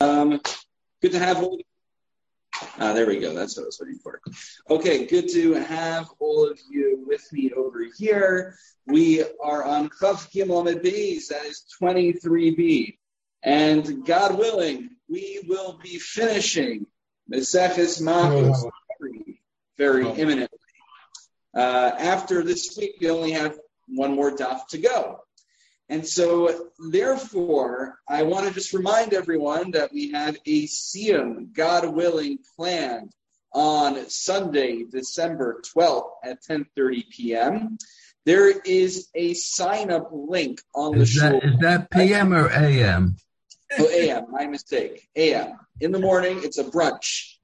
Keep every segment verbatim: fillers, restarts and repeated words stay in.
Um, good to have all. Ah, there we go. That's what I was waiting for. Okay, good to have all of you with me over here. We are on Chaf Gimel Amud Beis, that is twenty-three b, and God willing, we will be finishing Maseches Makos very, very imminently. Uh, after this week, we only have one more daf to go. And so, therefore, I want to just remind everyone that we have a Siyum, God willing, planned on Sunday, December twelfth at ten thirty p.m. There is a sign-up link on the show. Is that P M or A M? Oh, A M, my mistake. A M. In the morning, it's a brunch.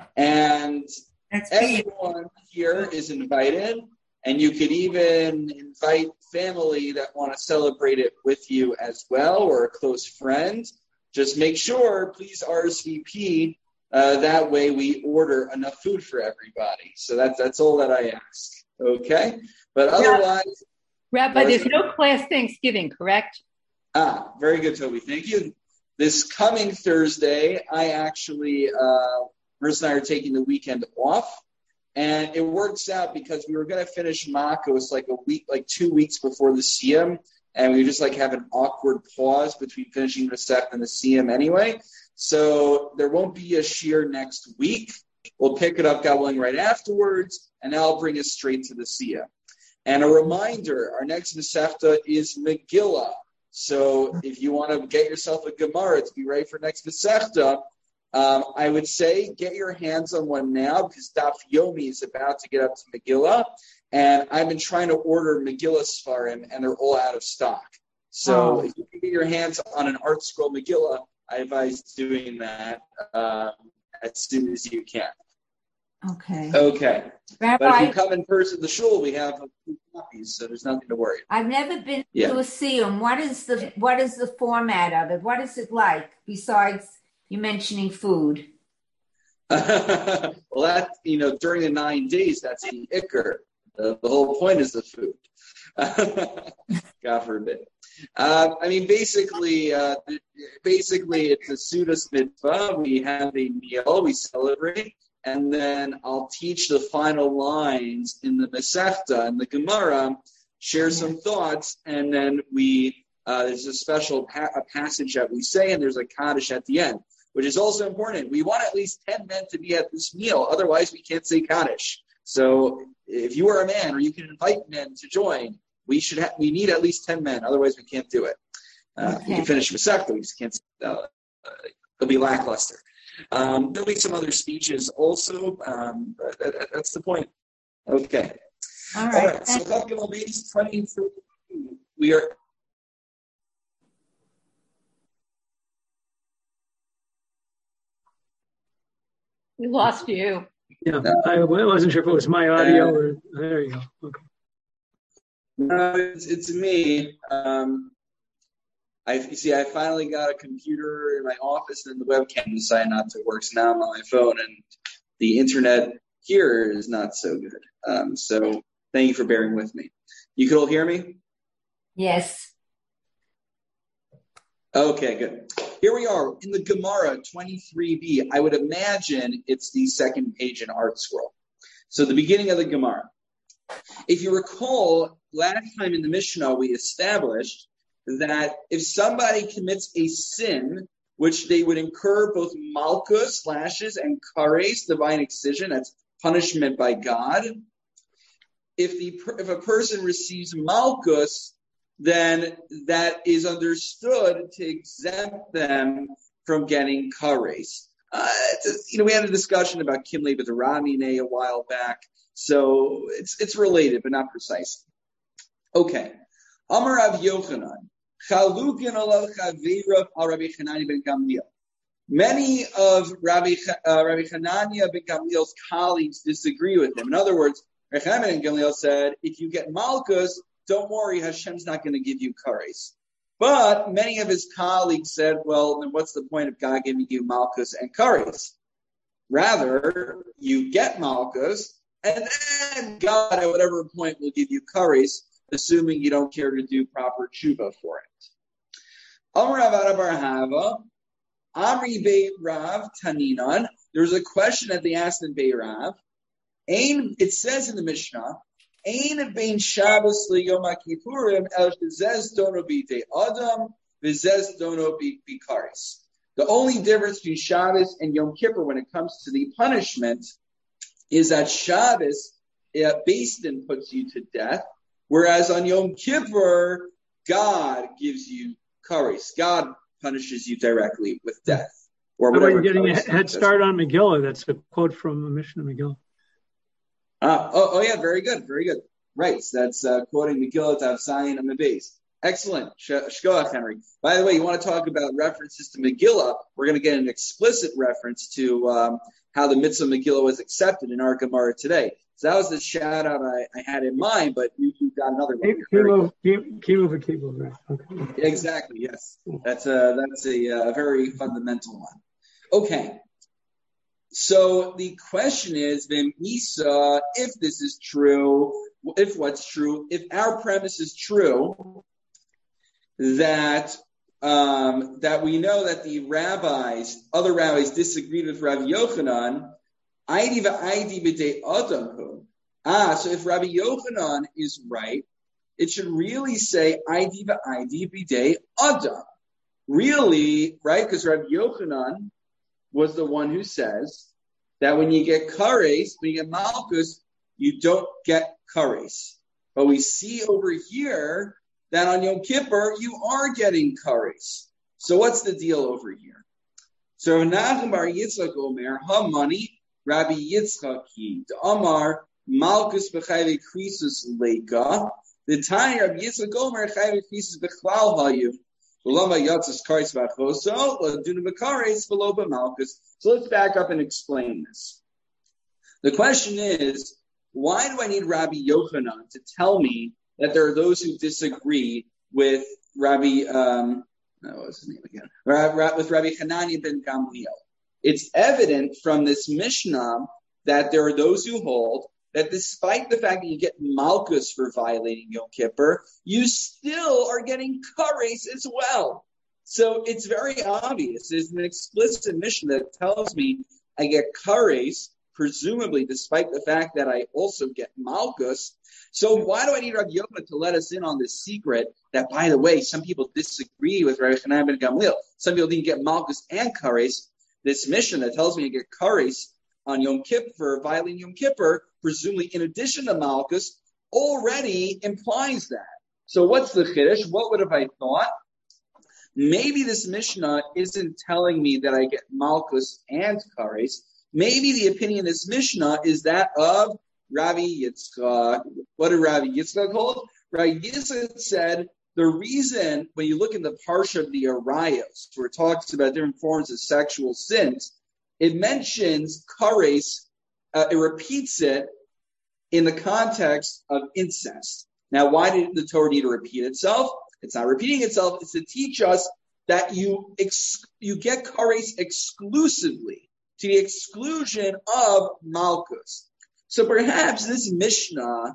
And That's everyone here is invited. And you could even invite family that want to celebrate it with you as well, or a close friend. Just make sure, please R S V P. Uh, that way we order enough food for everybody. So that's that's all that I ask. Okay? But otherwise... Rabbi, there's no class Thanksgiving, correct? Ah, very good, Toby. Thank you. This coming Thursday, I actually, uh, Marissa and I are taking the weekend off. And it works out because we were going to finish Makos like a week, like two weeks before the Siyum, and we just like have an awkward pause between finishing the Masech and the Siyum anyway. So there won't be a shir next week. We'll pick it up, God willing, right afterwards, and that'll bring us straight to the Siyum. And a reminder: our next Masechta is Megillah. So if you want to get yourself a Gemara to be ready for next Masechta, Um, I would say get your hands on one now because Daf Yomi is about to get up to Megillah, and I've been trying to order Megillah Sfarim, and they're all out of stock. So oh. if you can get your hands on an Art Scroll Megillah, I advise doing that um, as soon as you can. Okay. Okay. Rabbi, but if you come in person to the shul, we have a few copies, so there's nothing to worry about. I've never been yeah. to a Siyum. What is the what is the format of it? What is it like besides you mentioning food? Well, that, you know, during the nine days, that's the ikr. Uh, the whole point is the food. God forbid. Uh, I mean, basically, uh, basically, it's a Sudas mitzvah. We have a meal, we celebrate, and then I'll teach the final lines in the Masechta and the Gemara, share some thoughts, and then we uh, there's a special pa- a passage that we say, and there's a Kaddish at the end, which is also important. We want at least ten men to be at this meal. Otherwise, we can't say Kaddish. So if you are a man or you can invite men to join, we should ha- we need at least ten men. Otherwise, we can't do it. Uh, okay. We can finish Masechta. We just can't. Uh, uh, it'll be lackluster. Um, there'll be some other speeches also. Um, but that, that's the point. Okay. All right. All right. So Chaf Beis twenty-three. We are... We lost you. Yeah, I wasn't sure if it was my audio or there you go. Okay. No, it's, it's me. Um, I you see. I finally got a computer in my office, and the webcam decided not to work. So now I'm on my phone, and the internet here is not so good. Um, so thank you for bearing with me. You can all hear me? Yes. Okay, good. Here we are in the Gemara twenty-three b. I would imagine it's the second page in Art Scroll. So the beginning of the Gemara. If you recall, last time in the Mishnah we established that if somebody commits a sin, which they would incur both malchus, lashes, and kares, divine excision, that's punishment by God. If the if a person receives malchus, then that is understood to exempt them from getting kares. Uh, you know, we had a discussion about Kimle B'Daramine a while back, so it's it's related, but not precise. Okay. Amar Rav Yochanan, Chalukin alav Chavira al Rabbi Hanania ben Gamliel. Many of Rabbi uh, Rabbi Hanania ben Gamliel's colleagues disagree with him. In other words, Rabbi Hanania ben Gamliel said, if you get malchus, don't worry, Hashem's not going to give you kares. But many of his colleagues said, well, then what's the point of God giving you malchus and kares? Rather, you get malchus, and then God, at whatever point, will give you kares, assuming you don't care to do proper tshuva for it. Amar Rav Bar Hava, Amri Beit Rav Taninan. There was a question that they asked in Beit Rav. Ein, it says in the Mishnah, Ein bein Shabbos liyom HaKippurim el shezez dono b'idei Adam v'zez dono b'karis. The only difference between Shabbos and Yom Kippur when it comes to the punishment is that Shabbos, uh, Beis Din puts you to death, whereas on Yom Kippur, God gives you kares. God punishes you directly with death. Or How about whatever. you're getting a head start on Megillah? That's a quote from the Mishnah Megillah. Uh, oh, oh, yeah, very good, very good. Right, so that's uh, quoting Megillah Tav Zayin and the base. Excellent. Shkoach, Henry. By the way, you want to talk about references to Megillah? We're going to get an explicit reference to um, how the mitzvah Megillah was accepted in our Gemara today. So that was the shout out I, I had in mind, but you, you've got another one. Kimo, Kimo for Kimo, right? Okay. Exactly, yes. That's a, that's a, a very fundamental one. Okay. So the question is, Misa, if this is true, if what's true, if our premise is true, that um, that we know that the rabbis, other rabbis, disagreed with Rabbi Yochanan. Aidi v'aidi b'dei adam hu. Ah, so if Rabbi Yochanan is right, it should really say aidi v'aidi b'dei adam. Really, right? Because Rabbi Yochanan was the one who says that when you get kares, when you get malchus, you don't get kares. But we see over here that on Yom Kippur, you are getting kares. So what's the deal over here? So Nachum bar Yitzchak Omer, ha money, Rabbi Yitzchaki, the Amar, Malchus b'chayve krisus leika, the Tanya Rabbi Yitzchak Omer, chayve krisus b'chlal hayu, v'lama yatzis kares b'achoso, l'aduna b'kares, v'lo b'malchus. So let's back up and explain this. The question is, why do I need Rabbi Yochanan to tell me that there are those who disagree with Rabbi, um, what was his name again? With Rabbi Hanani ben Gamliel. It's evident from this Mishnah that there are those who hold that despite the fact that you get malchus for violating Yom Kippur, you still are getting kares as well. So it's very obvious. There's an explicit Mishnah that tells me I get kares, presumably despite the fact that I also get malchus. So why do I need Rabbi Yochanan to let us in on this secret that, by the way, some people disagree with Rabbi Hanan ben Gamliel. Some people didn't get malchus and kares. This mission that tells me to get kares on Yom Kippur, violating Yom Kippur, presumably in addition to malchus, already implies that. So what's the chiddush? What would have I thought? Maybe this Mishnah isn't telling me that I get malchus and kares. Maybe the opinion of this Mishnah is that of Rabbi Yitzchak. What did Rabbi Yitzchak hold? Rabbi Yitzchak said the reason when you look in the parsha of the Arayos, where it talks about different forms of sexual sins, it mentions kares, uh, it repeats it in the context of incest. Now, why did the Torah need to repeat itself? It's not repeating itself. It's to teach us that you ex- you get kares exclusively to the exclusion of malchus. So perhaps this Mishnah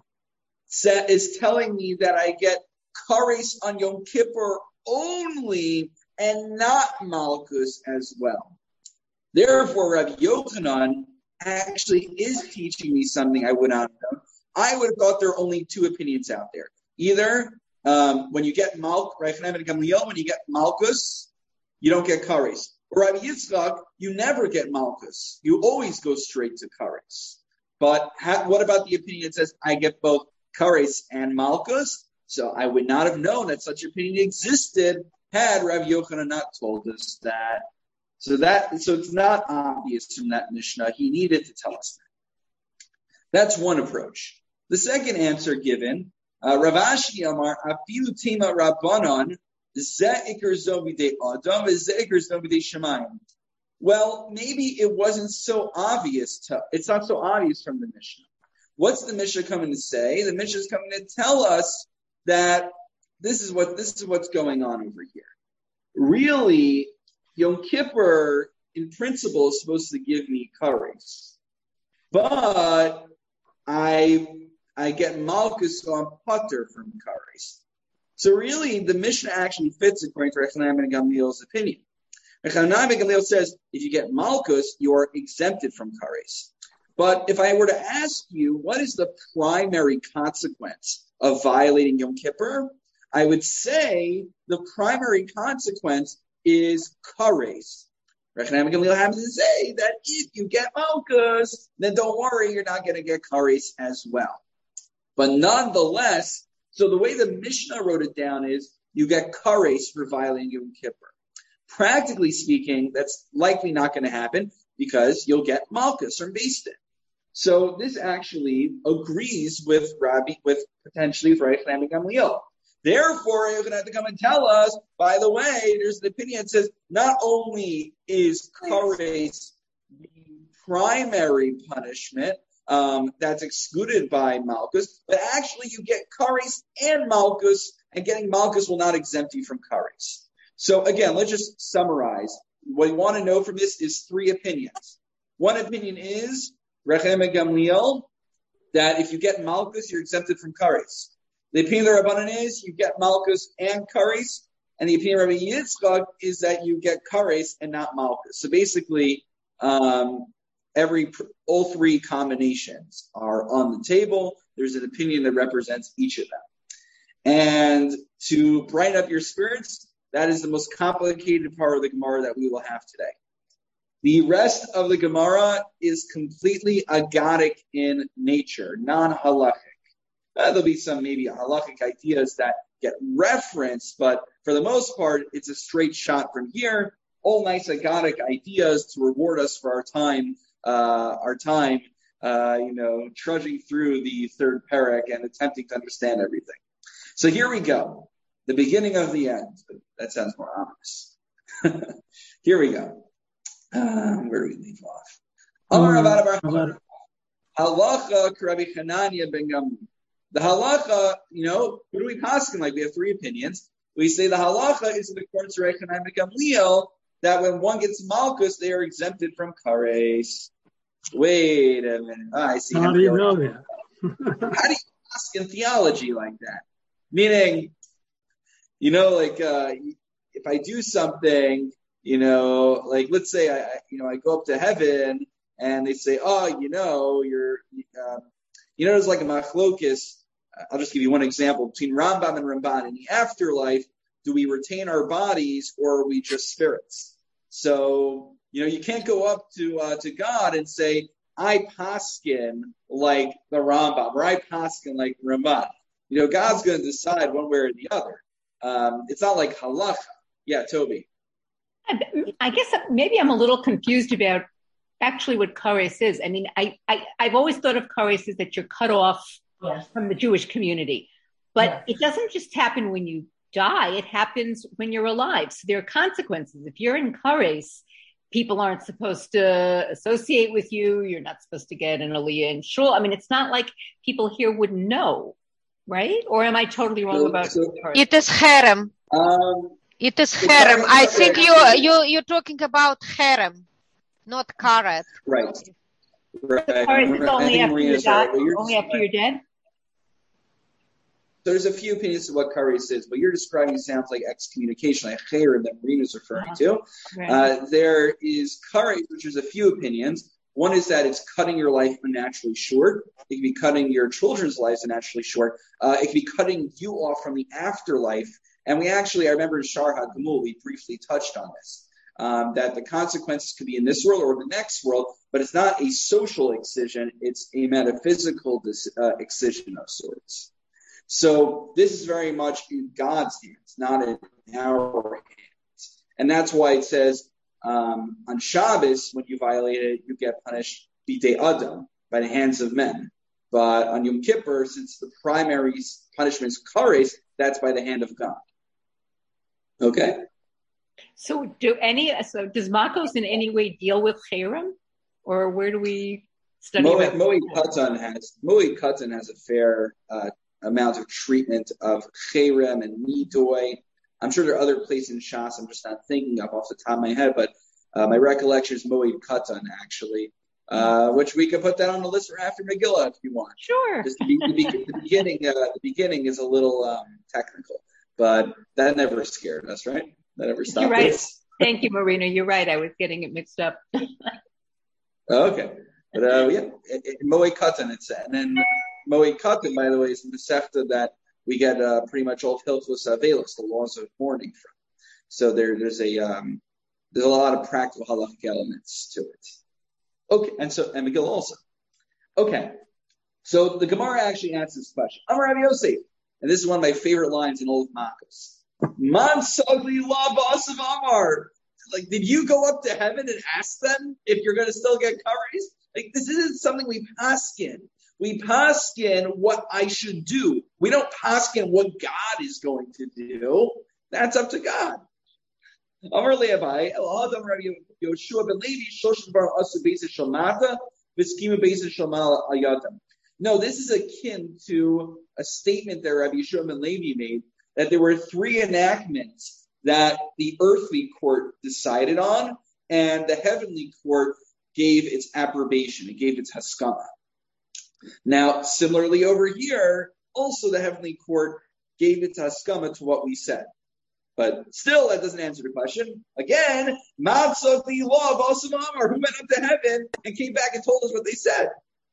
is telling me that I get kares on Yom Kippur only and not malchus as well. Therefore, Rabbi Yochanan actually is teaching me something I would not know. I would have thought there are only two opinions out there. Either um, when you get malchus, when you get malchus, you don't get kares. Or Rabbi Yitzchak, you never get malchus. You always go straight to kares. But how, what about the opinion that says I get both kares and malchus? So I would not have known that such opinion existed had Rabbi Yochanan not told us that. So that so it's not obvious from that Mishnah. He needed to tell us that. That's one approach. The second answer given, uh, Rav Ashi Amar Afilu Tima Rabbanon Ze Iker Zobidei Adam Ze Iker Zobidei Shemayim. Well, maybe it wasn't so obvious to, it's not so obvious from the Mishnah. What's the Mishnah coming to say? The Mishnah is coming to tell us that this is what, this is what's going on over here. Really, Yom Kippur, in principle, is supposed to give me kares. But I, I get malchus, so I'm putter from kares. So really, the Mishnah actually fits according to Rabbi Gamliel's opinion. Hanami ben Gamliel says, if you get Malkus, you are exempted from Kares. But if I were to ask you, what is the primary consequence of violating Yom Kippur? I would say the primary consequence is Kares. Hanami ben Gamliel happens to say that if you get Malkus, then don't worry, you're not going to get Kares as well. But nonetheless, so the way the Mishnah wrote it down is you get Kares for violating Yom Kippur. Practically speaking, that's likely not going to happen because you'll get Malkus from Beis Din. So this actually agrees with Rabbi, with potentially with Hanami ben Gamliel. Therefore, you're going to have to come and tell us, by the way, there's an opinion that says not only is Kares the primary punishment um, that's excluded by Malkus, but actually you get Kares and Malkus, and getting Malkus will not exempt you from Kares. So again, let's just summarize. What we want to know from this is three opinions. One opinion is, Hanami ben Gamliel, that if you get Malkus, you're exempted from Kares. The opinion of the Rabbanan is you get Malkus and Kares, and the opinion of Rabbi Yitzchak is that you get Kares and not Malkus. So basically, um, every all three combinations are on the table. There's an opinion that represents each of them. And to brighten up your spirits, that is the most complicated part of the Gemara that we will have today. The rest of the Gemara is completely agadic in nature, non-halachic. Uh, there'll be some maybe halachic ideas that get referenced, but for the most part, it's a straight shot from here. All nice agadic ideas to reward us for our time, uh, our time, uh, you know, trudging through the third parak and attempting to understand everything. So here we go. The beginning of the end. That sounds more ominous. Here we go. Um, where do we leave off? Um, Halacha Rabbi Hanania ben Gamliel. The halacha, you know, what do we paskin like? We have three opinions. We say the halacha is in accordance to Rabbi Hanania ben Gamliel that when one gets malchus, they are exempted from kares. Wait a minute. Oh, I see. How do you know that? How do you ask in theology like that? Meaning, you know, like uh, if I do something, you know, like let's say I, you know, I go up to heaven and they say, oh, you know, you're, um, you know, there's like a machlokis. I'll just give you one example between Rambam and Ramban. In the afterlife, do we retain our bodies or are we just spirits? So, you know, you can't go up to uh, to God and say, I paskin like the Rambam or I paskin like Ramban. You know, God's going to decide one way or the other. Um, it's not like halacha. Yeah, Toby. I guess maybe I'm a little confused about actually what kares is. I mean, I, I, I've always thought of kares as that you're cut off yes. from the Jewish community. But yes. it doesn't just happen when you die. It happens when you're alive. So there are consequences. If you're in kares, people aren't supposed to associate with you. You're not supposed to get an aliyah in shul. I mean, it's not like people here would know, right? Or am I totally wrong so, about so, it? Is herem. Um, it is herem. I think you you you're talking about herem, not karet. Right. Right. Karet is only after you're dead. Only after you're dead. So there's a few opinions of what kares is, but you're describing sounds like excommunication, like cherem that Marina is referring uh-huh. to. Right. Uh, there is kares, which is a few opinions. One is that it's cutting your life unnaturally short. It can be cutting your children's lives unnaturally short. Uh, it can be cutting you off from the afterlife. And we actually, I remember in Shar HaGemul, we briefly touched on this, um, that the consequences could be in this world or the next world, but it's not a social excision. It's a metaphysical dis- uh, excision of sorts. So this is very much in God's hands, not in our hands. And that's why it says, um, on Shabbos, when you violate it, you get punished b'dei Adam, by the hands of men. But on Yom Kippur, since the primary punishment is kares, that's by the hand of God. Okay? So do any, so does Makos in any way deal with cherem? Or where do we study Moed Katan has, Moed Katan has a fair uh, amount of treatment of cherem and nidoi. I'm sure there are other places in Shas I'm just not thinking of off the top of my head, but uh, my recollection is Moed Katan, actually, uh, which we could put that on the list for after Megillah if you want. Sure. Just the, the, the beginning, uh, the beginning is a little um, technical, but that never scared us, right? That never stopped You're right. us. Thank you, Marina. You're right. I was getting it mixed up. Okay. But uh, yeah, Moed Katan, it's and then Moed Katan, by the way, is the Masechta that we get uh, pretty much all Hilchos Avelos, the laws of mourning from. So there, there's a um, there's a lot of practical halachic elements to it. Okay, and so and Megillah also. Okay, so the Gemara actually answers this question. Amar Rabbi Yosef, and this is one of my favorite lines in all of Makos. Man sagli la ba'asav Amar. Like, did you go up to heaven and ask them if you're going to still get kares? Like, this isn't something we paskin. We paskin what I should do. We don't paskin what God is going to do. That's up to God. Amar Le'abai, El Adam Rabbi Yoshua ben Levi, Shoshan bar Asu Beis Shalmata, V'skima Beis Shalmal Ayatam. No, this is akin to a statement that Rabbi Yoshua ben Levi made, that there were three enactments that the earthly court decided on, and the heavenly court gave its approbation. It gave its haskama. Now, similarly over here, also the heavenly court gave its haskama to what we said. But still, that doesn't answer the question. Again, Matzah the law of Asam Amar, who went up to heaven and came back and told us what they said.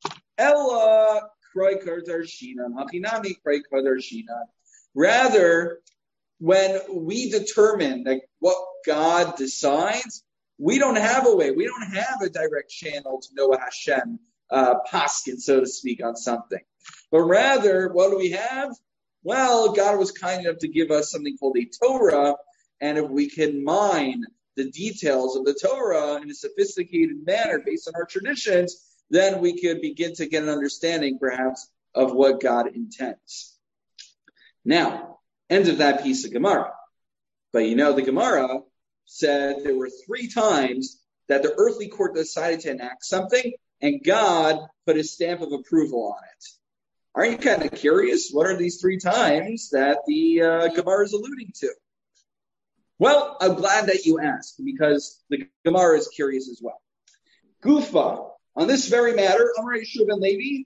Ella Kroi Kardar Shinan, Hachinami Kroi Kardar Shinan. Rather, when we determine like what God decides, we don't have a way. We don't have a direct channel to know what Hashem uh, paskin, so to speak, on something. But rather, what do we have? Well, God was kind enough to give us something called a Torah, and if we can mine the details of the Torah in a sophisticated manner based on our traditions, then we could begin to get an understanding, perhaps, of what God intends. Now, end of that piece of Gemara. But you know, the Gemara said there were three times that the earthly court decided to enact something, and God put a stamp of approval on it. Aren't you kind of curious? What are these three times that the uh, Gemara is alluding to? Well, I'm glad that you asked, because the Gemara is curious as well. Gufa, on this very matter, Amar Yeshua ben Levi,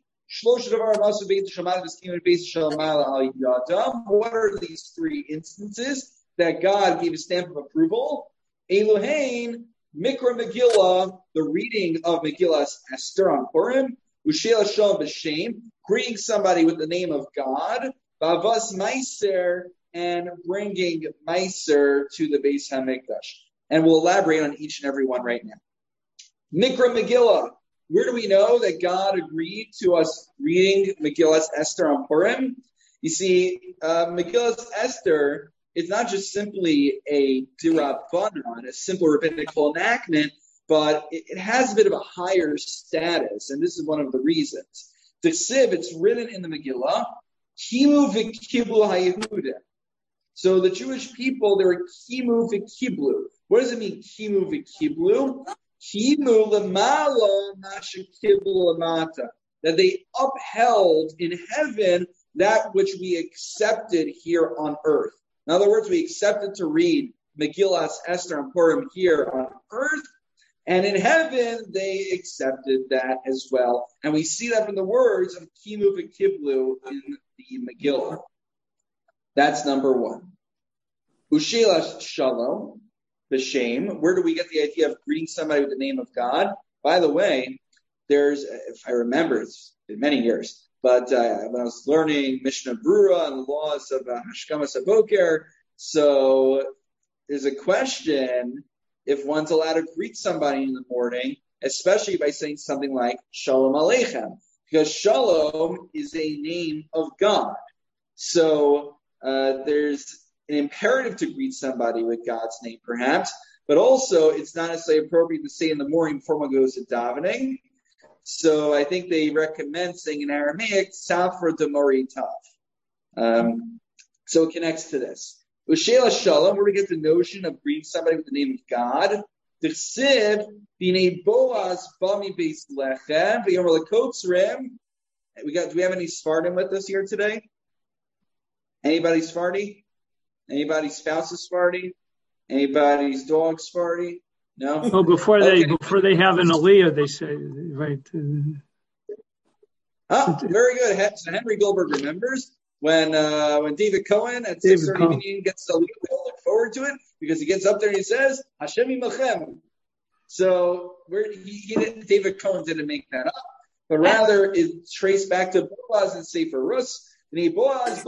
what are these three instances that God gave a stamp of approval? Elohein, Mikra Megillah, the reading of Megillah Esther on Purim, Ushel Hashem b'Shem, greeting somebody with the name of God, Bavas Meiser, and bringing Meiser to the Beis HaMikdash. And we'll elaborate on each and every one right now. Mikra Megillah. Where do we know that God agreed to us reading Megillah Esther on Purim? You see, uh, Megillah Esther is not just simply a dirabbanan, a simple rabbinical enactment, but it, it has a bit of a higher status, and this is one of the reasons. The Siv, it's written in the Megillah, Kimu v'kiblu haYehuda. So the Jewish people, they were Kimu v'kiblu. What does it mean, Kimu v'kiblu? Kimu lemala mashakiblu lamata. That they upheld in heaven that which we accepted here on earth. In other words, we accepted to read Megillah Esther and Purim here on earth, and in heaven they accepted that as well. And we see that from the words of Kimu v'kiblu in the Megillah. That's number one. Ushela Shalom, the shame. Where do we get the idea of greeting somebody with the name of God? By the way, there's, if I remember, it's been many years, but uh, when I was learning Mishnah Brura and the laws of uh, Hashkamas HaBoker, so there's a question if one's allowed to greet somebody in the morning, especially by saying something like Shalom Aleichem, because Shalom is a name of God. So uh, there's an imperative to greet somebody with God's name, perhaps, but also it's not necessarily appropriate to say in the morning before one goes to davening. So I think they recommend saying in Aramaic, Safra de Moritav. Um, so it connects to this. Ushela Shalom, where we get the notion of greeting somebody with the name of God. The Siv, B'nei Boaz, Bami Beis Lechem, V'yomer L'kotzrim. We got, do we have any Sfardim with us here today? Anybody Sfardi? Anybody's spouse is Sfardi? Anybody's dog Sfardi? No? Oh, before they okay. before they have an Aliyah, they say, right? Uh, oh, very good. So Henry Goldberg remembers when uh, when David Cohen at six thirty Union gets the Aliyah, we all look forward forward to it because he gets up there and he says, Hashem imachem. So we're, he, he didn't, David Cohen didn't make that up, but rather it's traced back to Boaz and Sefer Rus. And Boaz,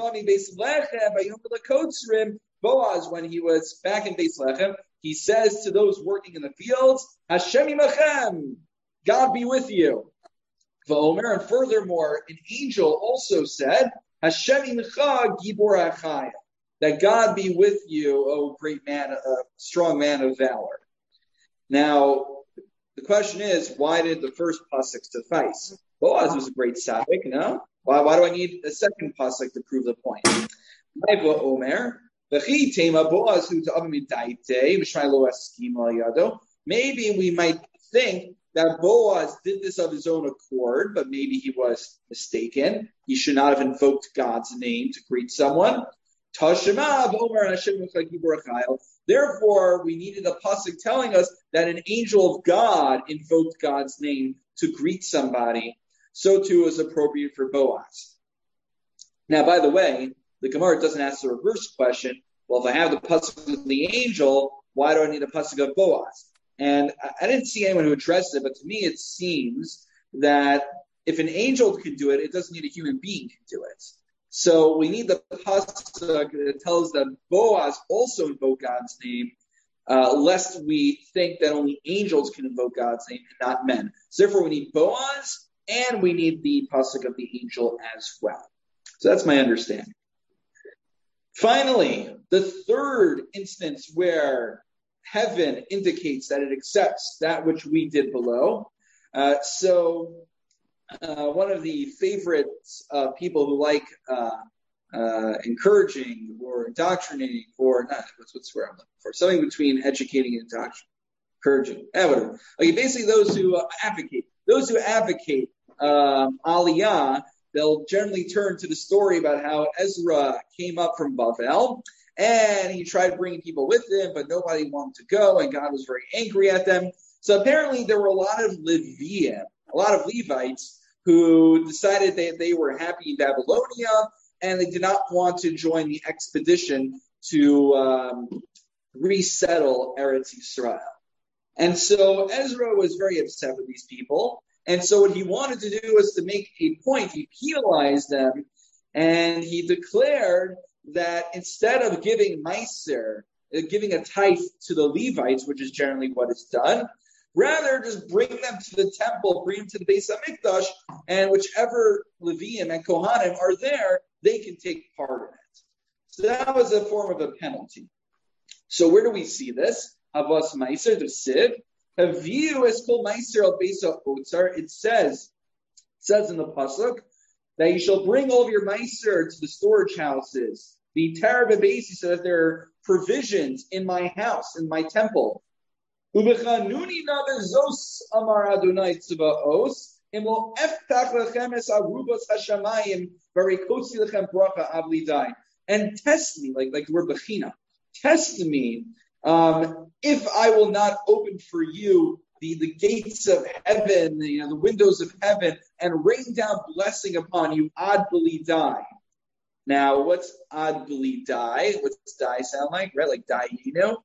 Boaz, when he was back in Beis Lechem, he says to those working in the fields, Hashem imachem, God be with you. V'omer, and furthermore, an angel also said, Hashem imcha gibor achaya, that God be with you, O great man, a strong man of valor. Now, the question is, why did the first pasuk suffice? Boaz was a great tzaddik, no? Why, why do I need a second pasuk to prove the point? Omer, maybe we might think that Boaz did this of his own accord, but maybe he was mistaken. He should not have invoked God's name to greet someone. Therefore, we needed a pasuk telling us that an angel of God invoked God's name to greet somebody. So too is appropriate for Boaz. Now, by the way, the Gemara doesn't ask the reverse question. Well, if I have the pasuk of the angel, why do I need a pasuk of Boaz? And I didn't see anyone who addressed it, but to me it seems that if an angel can do it, it doesn't need a human being to do it. So we need the pasuk that tells that Boaz also invoked God's name, uh, lest we think that only angels can invoke God's name and not men. So therefore we need Boaz and we need the pasuk of the angel as well. So that's my understanding. Finally, the third instance where heaven indicates that it accepts that which we did below. Uh, so uh, one of the favorite uh, people who like uh, uh, encouraging or indoctrinating or not, what's, what's where I'm looking for, something between educating and indoctrinating, encouraging, eh, whatever. Okay, basically those who uh, advocate, those who advocate um, Aliyah, they'll generally turn to the story about how Ezra came up from Bavel, and he tried bringing people with him, but nobody wanted to go, and God was very angry at them. So apparently there were a lot of Levium, a lot of Levites, who decided that they were happy in Babylonia, and they did not want to join the expedition to um, resettle Eretz Yisrael. And so Ezra was very upset with these people, and so what he wanted to do was to make a point. He penalized them, and he declared that instead of giving Meiser, uh, giving a tithe to the Levites, which is generally what is done, rather just bring them to the temple, bring them to the Beis HaMikdash, and whichever Leviim and Kohanim are there, they can take part in it. So that was a form of a penalty. So where do we see this? Havas Meiser, the Siv. Haviu is called Meiser al Beis HaOtzar. It says, it says in the pasuk that you shall bring all of your Meiser to the storage houses, the Tarab Abesi, so that there are provisions in my house, in my temple. Ubechanuni nabezos amar Adonai tzvaos, imo eftach lechem es arubos hashamayim varikosi lechem bracha avlidai. And test me, like, like the word bechina, test me, um, if I will not open for you the, the gates of heaven, you know, the windows of heaven, and rain down blessing upon you, ad belidai. Now, what's ad belidai? What's die sound like? Right, like die, you know?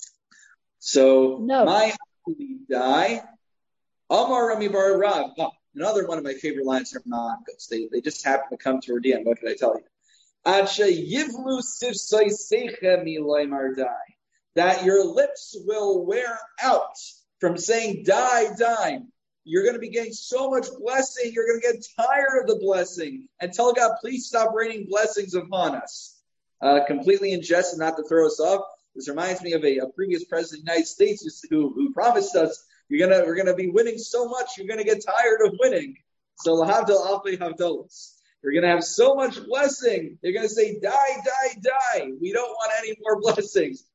So, no. My ad belidai, Amar Rami Bar Rav. Oh, another one of my favorite lines from Ma'akos. They, they just happen to come to Radian. What could I tell you? Adsha yivlu sifsai seichem milay mardai. That your lips will wear out from saying, die, die. You're going to be getting so much blessing, you're going to get tired of the blessing. And tell God, please stop raining blessings upon us. Uh, completely in jest and not to throw us off. This reminds me of a, a previous president of the United States who, who promised us, you're gonna, we're going to be winning so much, you're going to get tired of winning. So, lahavdil alpei havdalos. You're going to have so much blessing. You're going to say, die, die, die. We don't want any more blessings.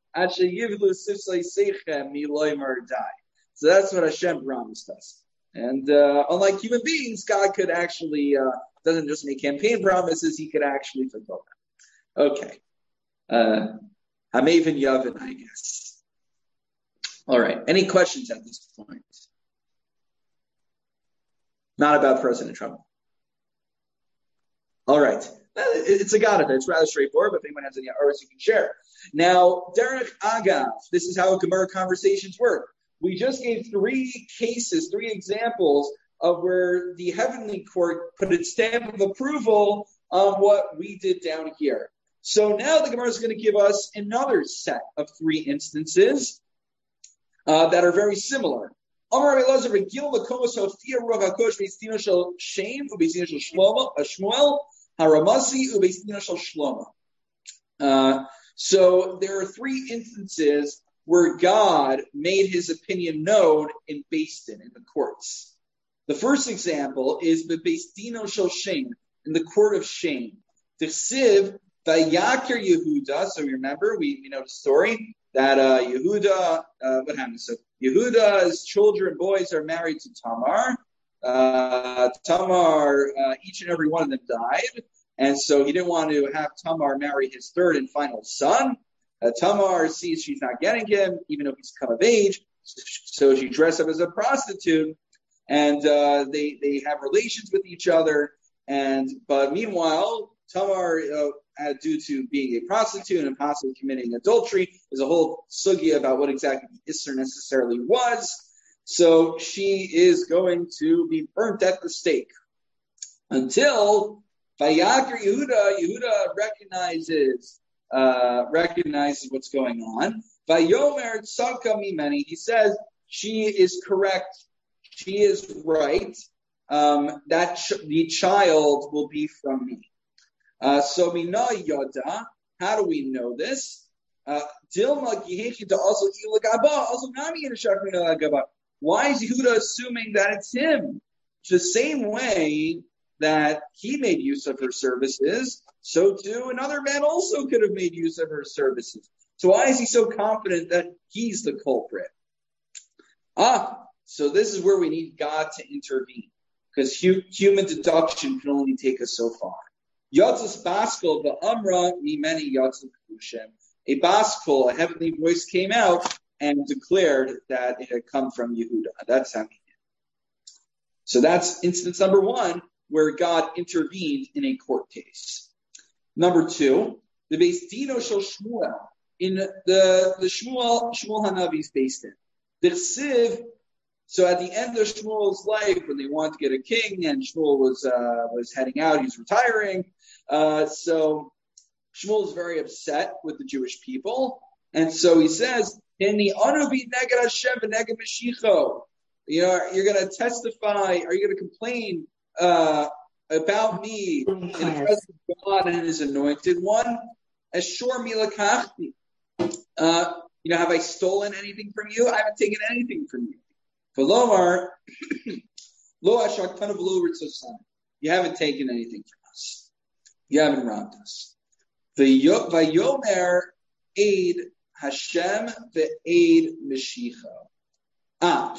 So that's what Hashem promised us. And uh, unlike human beings, God could actually, uh, doesn't just make campaign promises, he could actually fulfill them. Okay. Uh, Hamavin Yavin, I guess. All right. Any questions at this point? Not about President Trump. All right. It's a Gadata. It's rather straightforward, but if anyone has any others, you can share. Now, Derech Agav, this is how Gemara conversations work. We just gave three cases, three examples of where the heavenly court put its stamp of approval on what we did down here. So now the Gemara is going to give us another set of three instances uh, that are very similar. Amar Elazar Regil Lakomos Sophia Ruach HaKosh Beistino Shel Shem Ubeistino Shel Shlomo Shmuel Haramasi Ubeistino Shel Shlomo. Uh, so there are three instances where God made his opinion known in Beis Din, in the courts. The first example is the Beistino Shel Shem, in the court of shame. The Siv Vayakir Yehuda. So remember, we, we know the story that uh, Yehuda, uh, what happened? So Yehuda's children, boys, are married to Tamar. Uh, Tamar, uh, each and every one of them died. And so he didn't want to have Tamar marry his third and final son. Uh, Tamar sees she's not getting him, even though he's come of age. So she dressed up as a prostitute. And uh, they, they have relations with each other. And But meanwhile, Tamar, uh, due to being a prostitute and possibly committing adultery, there's a whole sugya about what exactly the Isser necessarily was. So she is going to be burnt at the stake. Until Vayakir Yehuda, Yehuda recognizes uh, recognizes what's going on. Vayomer Tzadka Mimeni, he says she is correct, she is right. Um, that ch- the child will be from me. Uh, so Mina Yada, how do we know this? Dilma Giheki also Ilagaba, also Nami in Shakmina. Why is Yehuda assuming that it's him? The same way that he made use of her services, so too another man also could have made use of her services. So why is he so confident that he's the culprit? Ah, so this is where we need God to intervene, because hu- human deduction can only take us so far. Yatzis Baskel va'amra mimeni yatzis Kushem. A Baskel, a heavenly voice, came out and declared that it had come from Yehuda. That's how he did. So that's instance number one, where God intervened in a court case. Number two, the Beis Dino Shel Shmuel, in the, the Shmuel, Shmuel Hanavi's Beis Din. The Siv, so at the end of Shmuel's life, when they wanted to get a king, and Shmuel was uh, was heading out, he's retiring, uh, so Shmuel is very upset with the Jewish people, and so he says, "Inni anu bi neged Hashem v'neged Mashiach." You know, you're going to testify, are you going to complain uh, about me in the presence of God and His anointed one? Ashur milakachti. Uh, you know, have I stolen anything from you? I haven't taken anything from you. V'lomar lo ashaktan v'lo ritzosan. You haven't taken anything from us. You haven't robbed us. V'yomer aid Hashem ve'aid Mashiach. Ah,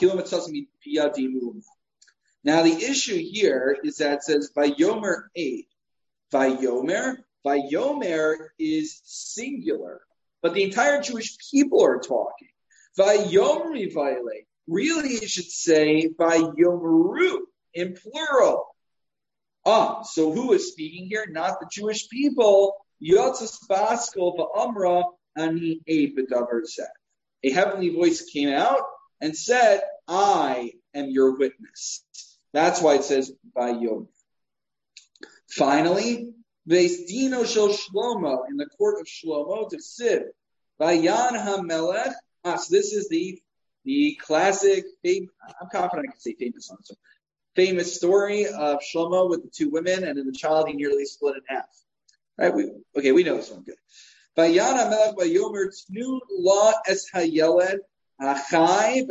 now the issue here is that it says Vayomer aid. Vayomer, Vayomer is singular, but the entire Jewish people are talking. Vayomri Vayle. Really, it should say Vayomeru in plural. Ah, so who is speaking here? Not the Jewish people. Yotzes Baskel va'amra ani aid b'davar zeh. A heavenly voice came out and said, I am your witness. That's why it says, Vayom. Finally, Beis Dino Shel Shlomo, in the court of Shlomo, to Siv, Vayan HaMelech. Ah, so this is the, the classic, fam- I'm confident I can say famous on this one, famous story of Shlomo with the two women, and in the child he nearly split in half. Right? We, okay, we know this one good. Vayan HaMelech Vayomer Tnu La Es HaYeled so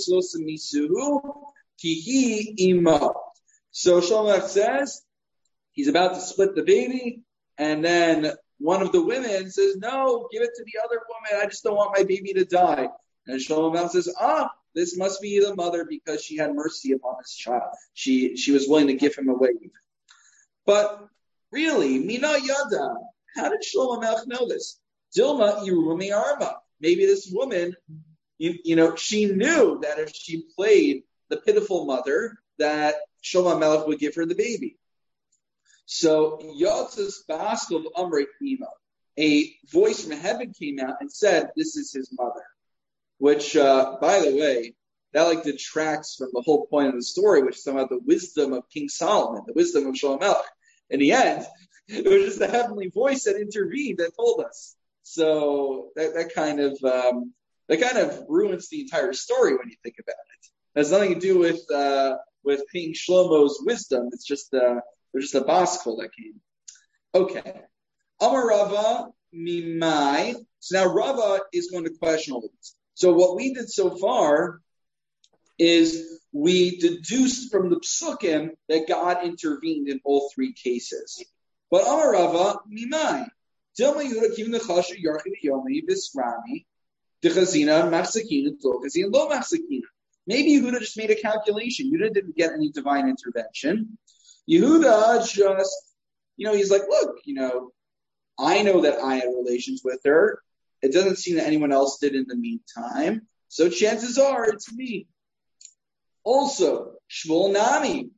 Shlomo says he's about to split the baby, and then one of the women says, "No, give it to the other woman. I just don't want my baby to die." And Shlomo says, "Ah, this must be the mother because she had mercy upon this child. She she was willing to give him away." But really, Mina Yada, how did Shlomo Melech know this? Dilma Yerumi Arma. Maybe this woman. You, you know, she knew that if she played the pitiful mother, that Shlomo Melech would give her the baby. So Yotzes Baskov Amrei Ima, a voice from heaven came out and said, "This is his mother." Which, uh, by the way, that like detracts from the whole point of the story, which is about the wisdom of King Solomon, the wisdom of Shlomo Melech. In the end, it was just the heavenly voice that intervened that told us. So that, that kind of um, that kind of ruins the entire story when you think about it. It has nothing to do with uh, with King Shlomo's wisdom. It's just uh, there's just a baskol that came. Okay, Amar Rava Mimai. So now Rava is going to question all this. So what we did so far is we deduced from the psukim that God intervened in all three cases. But Amar Rava Mimai. Dilma Yehuda Kivin Nechasher Yarchid Yomi Bisrami Dechazina Machzakina Tolkazina Lo Machzakina. Maybe Yehuda just made a calculation. Yehuda didn't get any divine intervention. Yehuda just, you know, he's like, look, you know, I know that I had relations with her. It doesn't seem that anyone else did in the meantime. So chances are it's me. Also, Shmuel Nami.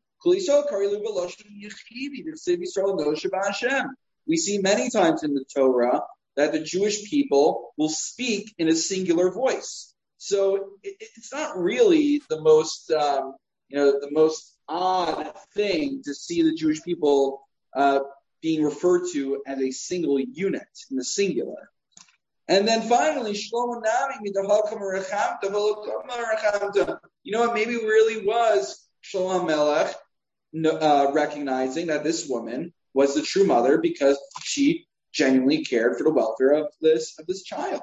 We see many times in the Torah that the Jewish people will speak in a singular voice. So it, it's not really the most, um, you know, the most odd thing to see the Jewish people uh, being referred to as a single unit in the singular. And then finally, Shlomo Nami, you know what? Maybe it really was Shlomo Melech uh, recognizing that this woman was the true mother because she genuinely cared for the welfare of this of this child.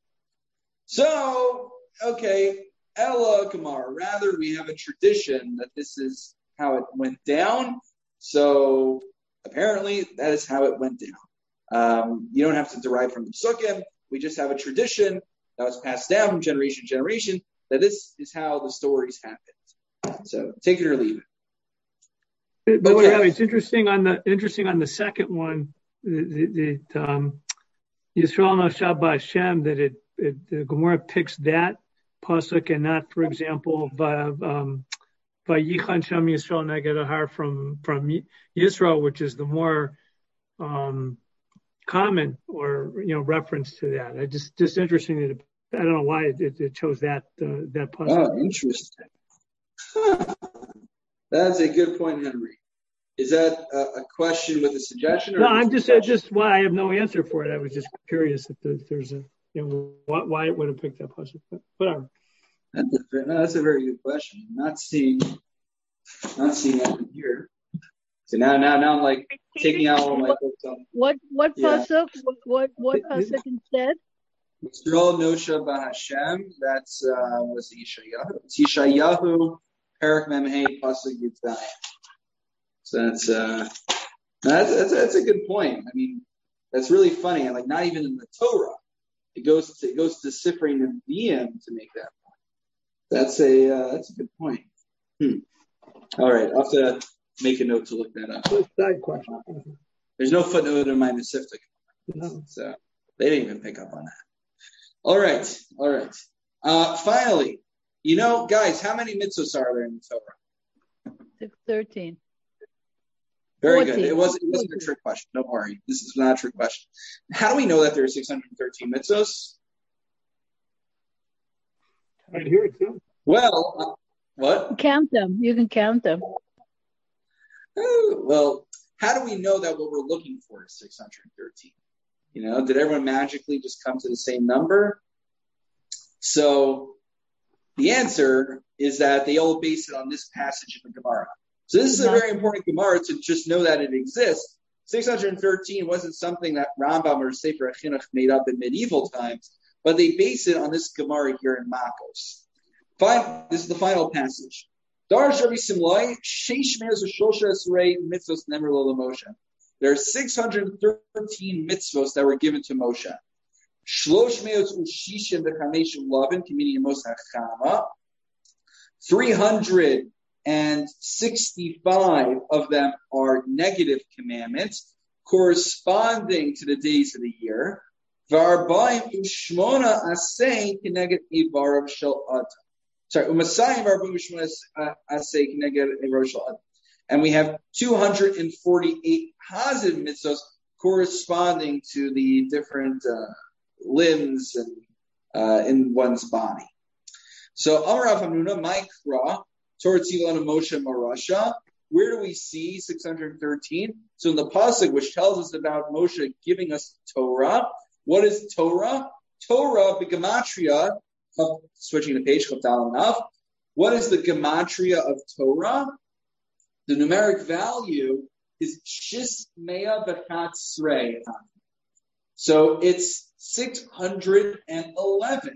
So, okay, Ella Gemara. Rather, we have a tradition that this is how it went down. So apparently, that is how it went down. Um, you don't have to derive from the psukim. We just have a tradition that was passed down from generation to generation that this is how the stories happened. So take it or leave it. But okay. Rabbi, it's interesting on the interesting on the second one, the, the um, Yisrael Nosha B'Hashem, that it, it the Gemara picks that pasuk and not, for example, um, Vayichan Shem Yisrael Neged Ahar from from Yisrael, which is the more um, common or you know reference to that. I just just interesting that it, I don't know why it, it chose that uh, that pasuk. Oh, interesting. Huh. That's a good point, Henry. Is that a, a question with a suggestion? Or no, I'm just uh, just why I have no answer for it. I was just curious if, there, if there's a you know why, why it would have picked that pasuk. But whatever. That's a, no, that's a very good question. I'm not seeing, not seeing that here. So now, now, now I'm like taking out all my books on. What what yeah. pasuk? What what, what pasuk instead? Yisrael Nosha B'Hashem. That's uh, was Yeshayahu. It's Yeshayahu. Perak Memhei Pasuk Yudzayin. So that's uh, that's that's that's a good point. I mean, that's really funny. And like, not even in the Torah, it goes to it goes to Sifrei Nevi'im to make that point. That's a uh, that's a good point. Hmm. All right, I'll have to make a note to look that up. Side question. There's no footnote in my Mesivta, no. So they didn't even pick up on that. All right, all right. Uh, finally. You know, guys, how many mitzvos are there in the Torah? Six thirteen. Very good. It wasn't, it wasn't a trick question. Don't worry. This is not a trick question. How do we know that there are six hundred thirteen mitzvos? Right here it too. Well, uh, what? Count them. You can count them. Oh, well, how do we know that what we're looking for is six hundred thirteen? You know, did everyone magically just come to the same number? So the answer is that they all base it on this passage in the Gemara. So this is a very important Gemara to just know that it exists. six hundred thirteen wasn't something that Rambam or Sefer HaChinuch made up in medieval times, but they base it on this Gemara here in Makos. Fine, this is the final passage. There are six hundred thirteen mitzvos that were given to Moshe. three hundred sixty-five of them are negative commandments corresponding to the days of the year. Sorry, And we have two hundred forty-eight positive mitzvos corresponding to the different uh, limbs and uh, in one's body. So, Amar Rav Hamnuna, Maikra, Torah Tzivon Moshe Marasha. Where do we see six hundred thirteen? So in the pasuk, which tells us about Moshe giving us Torah, what is Torah? Torah, the gematria, switching the page, enough. What is the gematria of Torah? The numeric value is Shis Mea B'Chat Srei. So it's six hundred eleven.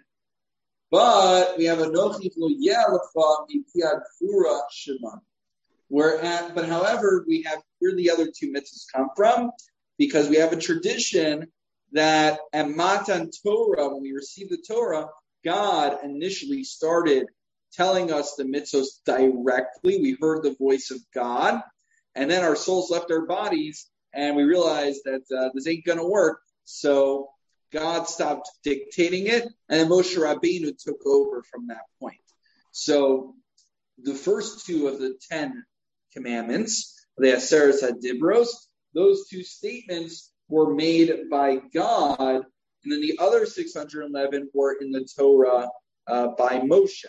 But we have a Nochi Lo Yelecha Mipiad Fura Shema. We're at, but however, we have where the other two mitzvahs come from, because we have a tradition that at Matan Torah, when we receive the Torah, God initially started telling us the mitzvahs directly. We heard the voice of God, and then our souls left our bodies, and we realized that uh, this ain't going to work. So God stopped dictating it, and then Moshe Rabbeinu took over from that point. So the first two of the ten commandments, the Aseret HaDibros, those two statements were made by God, and then the other six hundred eleven were in the Torah uh, by Moshe.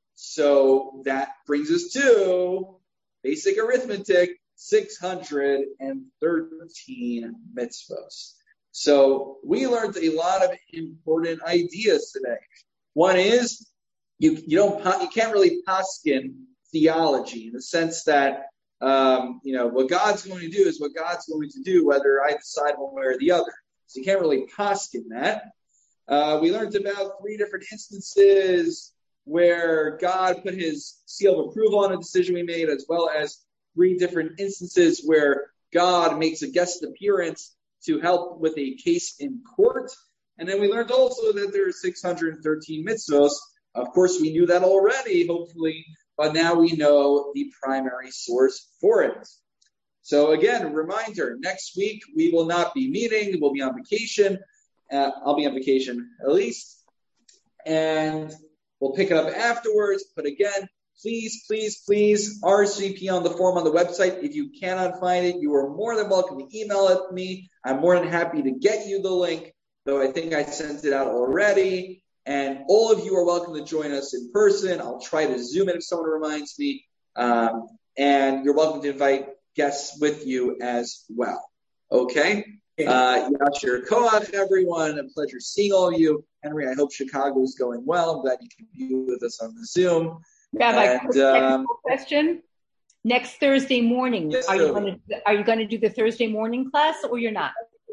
So that brings us to basic arithmetic, six hundred thirteen mitzvos. So we learned a lot of important ideas today. One is you you don't you can't really paskin theology in the sense that um, you know what God's going to do is what God's going to do, whether I decide one way or the other. So you can't really paskin that. Uh, we learned about three different instances where God put His seal of approval on a decision we made, as well as three different instances where God makes a guest appearance to help with a case in court. And then we learned also that there are six hundred thirteen mitzvos. Of course, we knew that already, hopefully, but now we know the primary source for it. So again, reminder, next week we will not be meeting. We'll be on vacation. Uh, I'll be on vacation at least. And we'll pick it up afterwards. But again, please, please, please, R S V P on the form on the website. If you cannot find it, you are more than welcome to email it me. I'm more than happy to get you the link, though I think I sent it out already. And all of you are welcome to join us in person. I'll try to Zoom it if someone reminds me. Um, and you're welcome to invite guests with you as well. Okay? Uh, Yashir Koach, everyone. A pleasure seeing all of you. Henry, I hope Chicago is going well. I'm glad you can be with us on the Zoom. Rabbi, and, um, question. Next Thursday morning, yes, are you going to are you going to do the Thursday morning class, or you're not?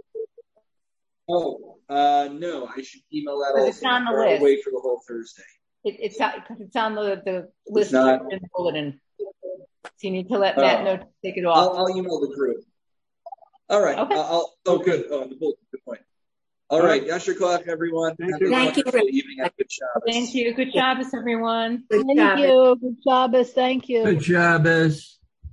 Oh, uh, no, I should email that also. It's on the I'll list. wait for the whole Thursday. It, it's on, it's on the, the list not, in the bulletin. So you need to let Matt uh, know to take it off. I'll, I'll email the group. All right. Okay. I'll, oh, good. Oh, the bulletin. Good point. All right. Yashir Koach, everyone. Thank Have you. a Thank you. wonderful evening. Have a good Shabbos. Thank you. Good Shabbos, everyone. Good Thank job. you. Good Shabbos. Thank you. Good Shabbos.